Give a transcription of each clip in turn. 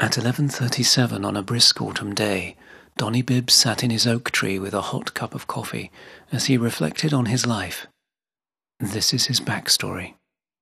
At 11:37 on a brisk autumn day, Donny Bibbs sat in his oak tree with a hot cup of coffee as he reflected on his life. This is his backstory.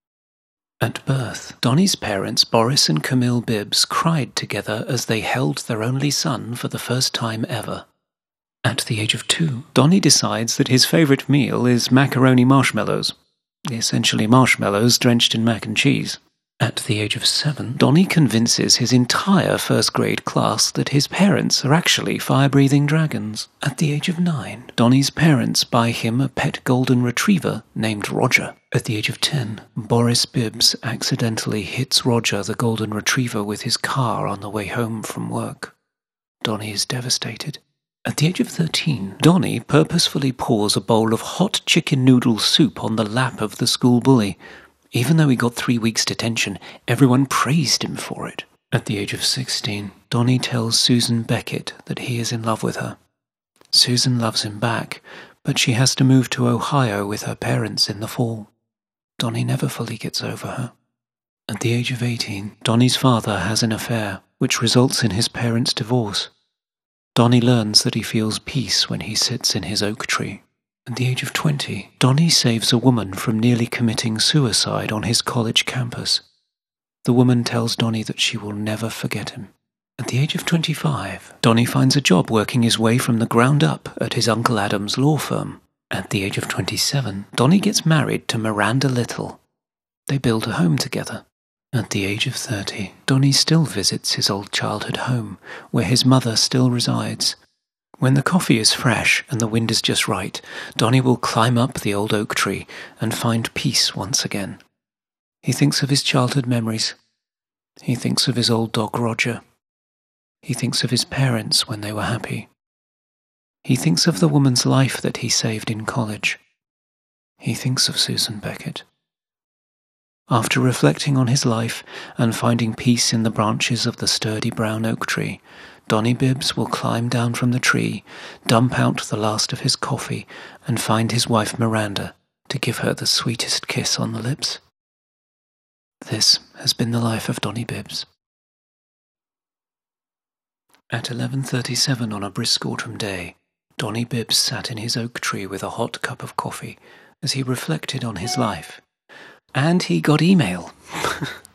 At birth, Donny's parents, Boris and Camille Bibbs, cried together as they held their only son for the first time ever. At the age of 2, Donny decides that his favourite meal is macaroni marshmallows, essentially marshmallows drenched in mac and cheese. At the age of 7, Donny convinces his entire first-grade class that his parents are actually fire-breathing dragons. At the age of 9, Donny's parents buy him a pet golden retriever named Roger. At the age of 10, Boris Bibbs accidentally hits Roger the golden retriever with his car on the way home from work. Donny is devastated. At the age of 13, Donny purposefully pours a bowl of hot chicken noodle soup on the lap of the school bully. Even though he got 3 weeks' detention, everyone praised him for it. At the age of 16, Donny tells Susan Beckett that he is in love with her. Susan loves him back, but she has to move to Ohio with her parents in the fall. Donny never fully gets over her. At the age of 18, Donny's father has an affair, which results in his parents' divorce. Donny learns that he feels peace when he sits in his oak tree. At the age of 20, Donny saves a woman from nearly committing suicide on his college campus. The woman tells Donny that she will never forget him. At the age of 25, Donny finds a job working his way from the ground up at his Uncle Adam's law firm. At the age of 27, Donny gets married to Miranda Little. They build a home together. At the age of 30, Donny still visits his old childhood home, where his mother still resides. When the coffee is fresh and the wind is just right, Donny will climb up the old oak tree and find peace once again. He thinks of his childhood memories. He thinks of his old dog Roger. He thinks of his parents when they were happy. He thinks of the woman's life that he saved in college. He thinks of Susan Beckett. After reflecting on his life and finding peace in the branches of the sturdy brown oak tree, Donny Bibbs will climb down from the tree, dump out the last of his coffee, and find his wife Miranda to give her the sweetest kiss on the lips. This has been the life of Donny Bibbs. At 11:37 on a brisk autumn day, Donny Bibbs sat in his oak tree with a hot cup of coffee as he reflected on his life. And he got email.